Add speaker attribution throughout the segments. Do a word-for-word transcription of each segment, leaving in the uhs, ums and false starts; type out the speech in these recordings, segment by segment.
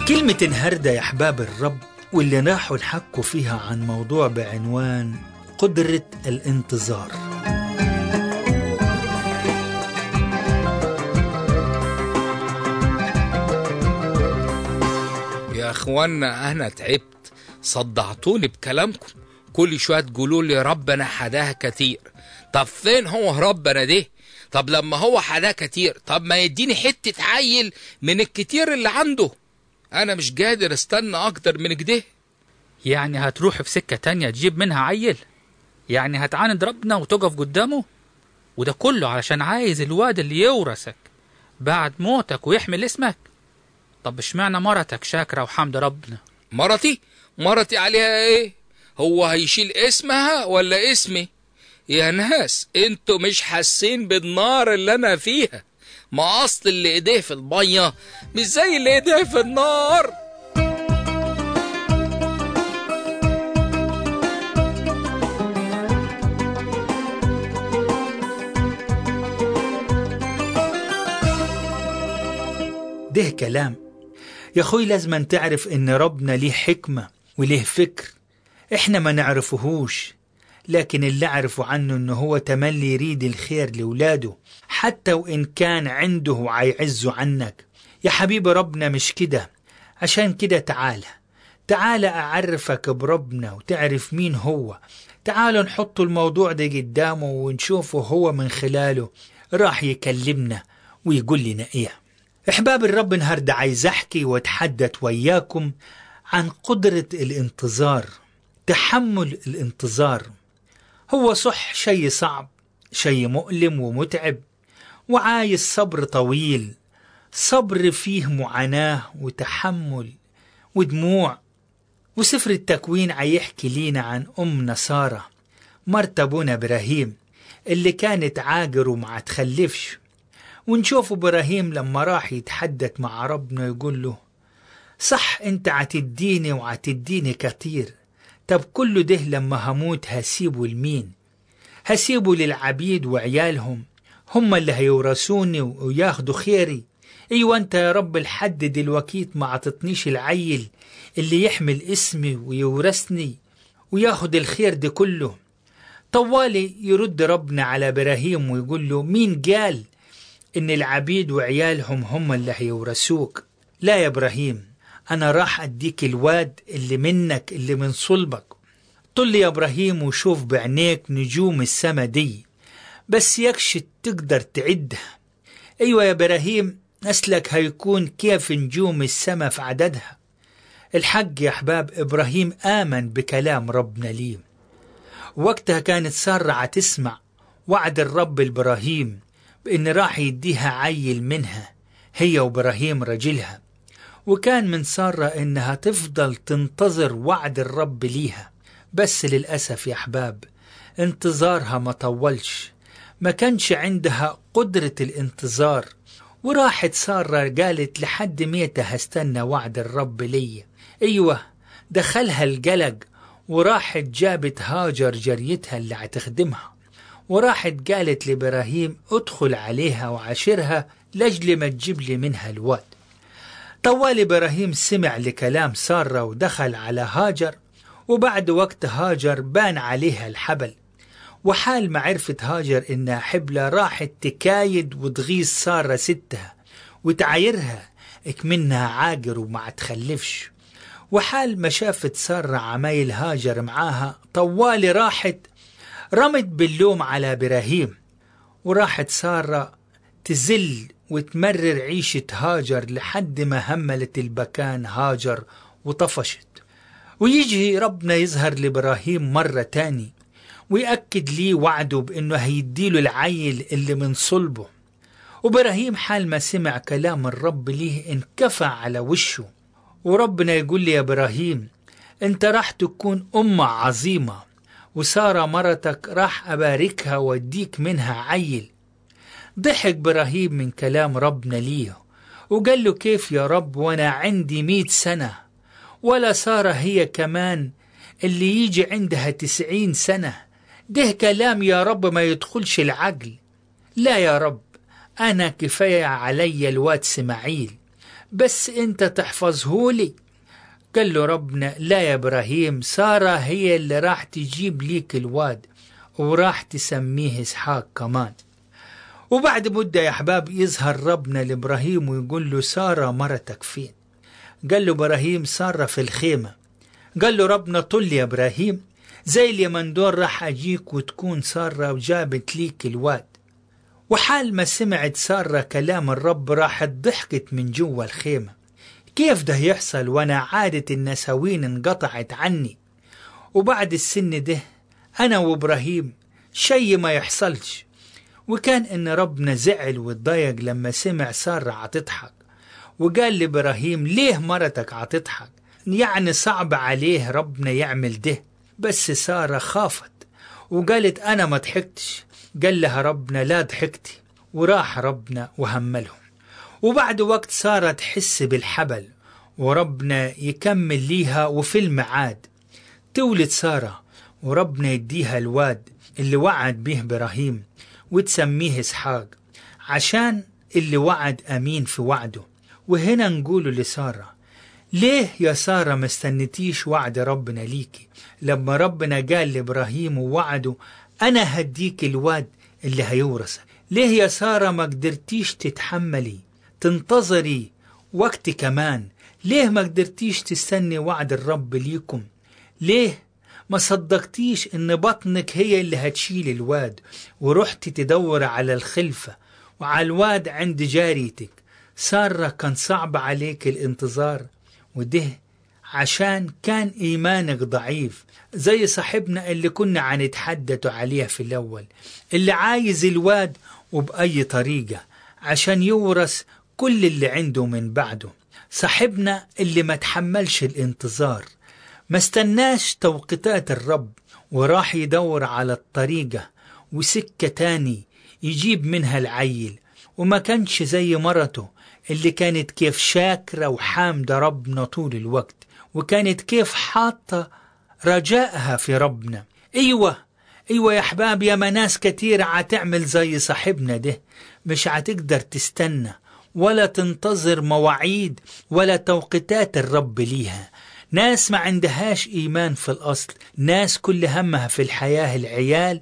Speaker 1: كلمة النهاردة يا أحباب الرب واللي راحوا نحكوا فيها عن موضوع بعنوان قدرة الانتظار.
Speaker 2: يا اخوانا انا تعبت، صدعتوني بكلامكم. كل شويه تقولوا لي ربنا حداها كتير. طب فين هو ربنا ده؟ طب لما هو حداها كتير، طب ما يديني حته عيل من الكتير اللي عنده. انا مش قادر استنى اكتر من كده.
Speaker 3: يعني هتروح في سكه تانية تجيب منها عيل؟ يعني هتعاند ربنا وتقف قدامه؟ وده كله علشان عايز الواد اللي يورثك بعد موتك ويحمل اسمك؟ طب اشمعنى مرتك شاكرة وحمد ربنا؟
Speaker 2: مرتي؟ مرتي عليها ايه؟ هو هيشيل اسمها ولا اسمي؟ يا ناس انتوا مش حاسين بالنار اللي انا فيها. ما اصل اللي ايديه في المية مش زي اللي ايديه في النار.
Speaker 1: ده كلام يا أخوي. لازم تعرف إن ربنا ليه حكمة وليه فكر إحنا ما نعرفهوش، لكن اللي أعرفه عنه إنه هو تملي يريد الخير لولاده حتى وإن كان عنده وعيعزه عنك. يا حبيبي ربنا مش كده. عشان كده تعالى تعالى أعرفك بربنا وتعرف مين هو. تعالوا نحط الموضوع ده قدامه ونشوفه هو من خلاله راح يكلمنا ويقول لنا إيه. احباب الرب النهارده عايز احكي واتحدث وياكم عن قدرة الانتظار، تحمل الانتظار. هو صح شيء صعب، شيء مؤلم ومتعب، وعايز صبر طويل، صبر فيه معاناة وتحمل ودموع. وسفر التكوين عيحكي لينا عن أمنا سارة مرت أبونا إبراهيم اللي كانت عاجر وما تخلفش. ونشوف إبراهيم لما راح يتحدث مع ربنا يقول له صح انت عتديني وعتديني كتير، طب كله ده لما هموت هسيبه لمين؟ هسيبه للعبيد وعيالهم، هم اللي هيورثوني وياخدوا خيري. ايوه انت يا رب الحد دلوقيت ما عطتنيش العيل اللي يحمل اسمي ويورثني وياخد الخير ده كله. طوالي يرد ربنا على إبراهيم ويقول له مين قال إن العبيد وعيالهم هم اللي هيورثوك؟ لا يا إبراهيم، أنا راح أديك الواد اللي منك اللي من صلبك. طل يا إبراهيم وشوف بعينيك نجوم السما دي، بس يكش تقدر تعدها. أيوة يا إبراهيم، نسلك هيكون كيف نجوم السما في عددها. الحق يا أحباب إبراهيم آمن بكلام ربنا ليه. وقتها كانت سارة تسمع وعد الرب لإبراهيم بإن راح يديها عيل منها هي وإبراهيم رجلها. وكان من سارة إنها تفضل تنتظر وعد الرب ليها، بس للأسف يا أحباب انتظارها ما طولش، ما كانش عندها قدرة الانتظار. وراحت سارة قالت لحد ميتة هستنى وعد الرب لي. أيوة دخلها القلق وراحت جابت هاجر جريتها اللي هتخدمها، وراحت قالت لإبراهيم ادخل عليها وعاشرها لجل ما تجيب لي منها الواد. طوال إبراهيم سمع لكلام سارة ودخل على هاجر، وبعد وقت هاجر بان عليها الحبل. وحال ما عرفت هاجر إنها حبلة راحت تكايد وتغيظ سارة ستها وتعايرها اكمنها عاجر وما تخلفش. وحال ما شافت سارة عمايل هاجر معاها طوالي راحت رمت باللوم على إبراهيم. وراحت سارة تزل وتمرر عيشة هاجر لحد ما هملت البكان هاجر وطفشت. ويجي ربنا يظهر لإبراهيم مرة تاني ويأكد ليه وعده بأنه هيديله العيل اللي من صلبه. وإبراهيم حال ما سمع كلام الرب ليه انكفى على وشه. وربنا يقول لي يا إبراهيم انت راح تكون أمة عظيمة، وسارة مرتك راح أباركها واديك منها عيل. ضحك إبراهيم من كلام ربنا ليه وقال له كيف يا رب وانا عندي مئة سنة، ولا سارة هي كمان اللي يجي عندها تسعين سنة؟ ده كلام يا رب ما يدخلش العقل. لا يا رب، أنا كفاية علي الواد سماعيل، بس انت تحفظهولي. قال له ربنا لا يا إبراهيم، سارة هي اللي راح تجيب ليك الواد وراح تسميه إسحاق كمان. وبعد مدة يا أحباب يظهر ربنا لإبراهيم ويقول له سارة مرتك فين؟ قال له إبراهيم سارة في الخيمة. قال له ربنا طل يا إبراهيم، زي اليمن دول راح أجيك وتكون سارة وجابت ليك الواد. وحال ما سمعت سارة كلام الرب راحت ضحكت من جوا الخيمة. كيف ده يحصل وانا عادة النسوين انقطعت عني؟ وبعد السن ده انا وابراهيم شي ما يحصلش. وكان ان ربنا زعل واتضايق لما سمع سارة عتضحك، وقال لابراهيم ليه مرتك عتضحك؟ يعني صعب عليه ربنا يعمل ده. بس سارة خافت وقالت انا ما ضحكتش. قال لها ربنا لا ضحكتي، وراح ربنا وهملهم. وبعد وقت سارة تحس بالحبل وربنا يكمل ليها، وفي المعاد تولد سارة وربنا يديها الواد اللي وعد به إبراهيم وتسميه إسحاق، عشان اللي وعد أمين في وعده. وهنا نقول لسارة ليه يا سارة ما استنتيش وعد ربنا ليكي لما ربنا قال لإبراهيم ووعده أنا هديك الواد اللي هيورثك؟ ليه يا سارة ما قدرتيش تتحملي تنتظري وقت كمان؟ ليه ما قدرتيش تستني وعد الرب ليكم؟ ليه ما صدقتيش ان بطنك هي اللي هتشيل الواد ورحتي تدور على الخلفة وعلى الواد عند جاريتك؟ سارة كان صعب عليك الانتظار، وده عشان كان إيمانك ضعيف زي صاحبنا اللي كنا عنتحدث عليه في الأول، اللي عايز الواد وبأي طريقة عشان يورث كل اللي عنده من بعده. صاحبنا اللي ما تحملش الانتظار، ما استناش توقيتات الرب وراح يدور على الطريقة وسكة تاني يجيب منها العيل. وما كانش زي مرته اللي كانت كيف شاكرة وحامدة ربنا طول الوقت، وكانت كيف حاطة رجائها في ربنا. ايوه ايوه يا احباب، يا ما ناس كتير عتعمل زي صاحبنا ده، مش عتقدر تستنى ولا تنتظر مواعيد ولا توقيتات الرب ليها. ناس ما عندهاش إيمان في الأصل، ناس كل همها في الحياة العيال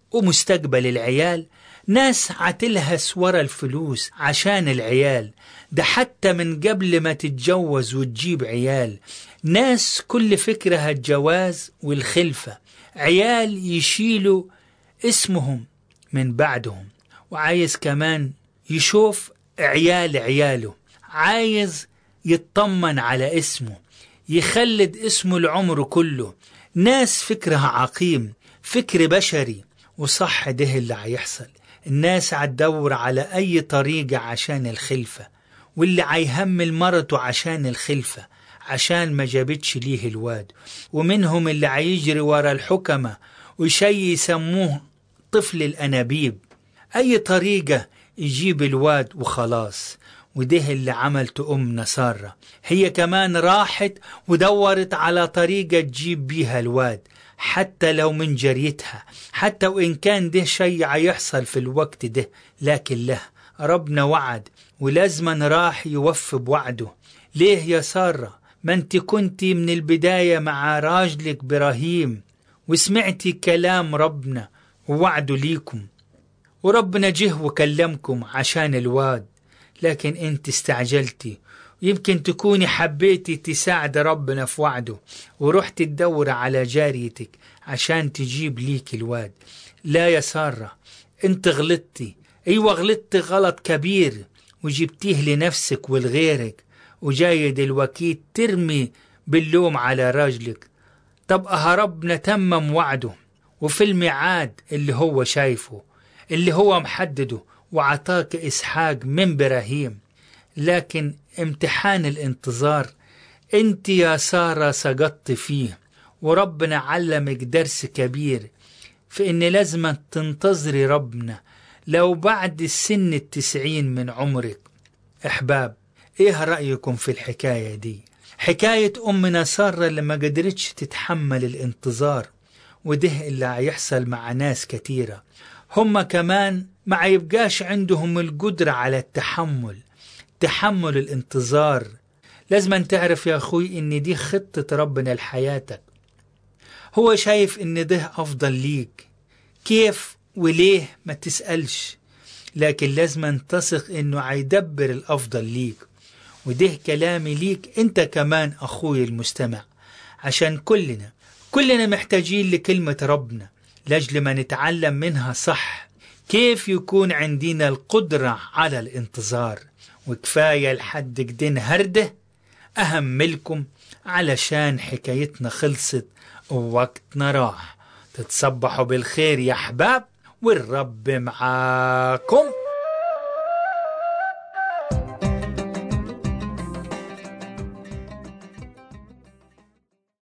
Speaker 1: ومستقبل العيال، ناس عتلهس ورا الفلوس عشان العيال، ده حتى من قبل ما تتجوز وتجيب عيال. ناس كل فكرها الجواز والخلفة، عيال يشيلوا اسمهم من بعدهم، وعايز كمان يشوف عيال عياله، عايز يطمن على اسمه، يخلد اسمه العمر كله. ناس فكرها عقيم، فكر بشري، وصح ده اللي هيحصل. الناس عتدور على أي طريقة عشان الخلفة، واللي عيهمل مرته عشان الخلفة عشان ما جابتش ليه الواد. ومنهم اللي عيجري ورا الحكمة وشي يسموه طفل الأنابيب، أي طريقة يجيب الواد وخلاص. وده اللي عملته أمنا سارة، هي كمان راحت ودورت على طريقة تجيب بيها الواد، حتى لو من جريتها، حتى وإن كان ده شيء يحصل في الوقت ده، لكن له ربنا وعد ولازما راح يوفي بوعده. ليه يا سارة ما انت كنتي من البداية مع راجلك إبراهيم وسمعتي كلام ربنا ووعده ليكم، وربنا جه وكلمكم عشان الواد، لكن انت استعجلتي. يمكن تكوني حبيتي تساعد ربنا في وعده ورحت تدور على جاريتك عشان تجيب ليك الواد. لا يا سارة، انت غلطتي، ايوه غلطتي غلط كبير وجبتيه لنفسك ولغيرك، وجاي دلوقتي ترمي باللوم على راجلك. طب اها ربنا تمم وعده وفي الميعاد اللي هو شايفه اللي هو محدده، وعطاك إسحاق من إبراهيم. لكن امتحان الانتظار انت يا سارة سقطت فيه، وربنا علمك درس كبير في ان لازم تنتظري ربنا لو بعد السن التسعين من عمرك. احباب، ايه رأيكم في الحكاية دي؟ حكاية أمنا سارة اللي ما قدرتش تتحمل الانتظار، وده اللي هيحصل مع ناس كتيرة. هم كمان ما يبقاش عندهم القدرة على التحمل، تحمل الانتظار. لازم أن تعرف يا أخوي إن دي خطة ربنا لحياتك. هو شايف إن ده أفضل ليك. كيف وليه ما تسألش، لكن لازم أن تثق إنه هيدبر الأفضل ليك. وده كلامي ليك أنت كمان أخوي المستمع، عشان كلنا كلنا محتاجين لكلمة ربنا لأجل ما نتعلم منها صح كيف يكون عندنا القدرة على الانتظار. وكفاية لحد كدين هرده أهملكم علشان حكايتنا خلصت ووقتنا راح. تتصبحوا بالخير يا أحباب، والرب معاكم.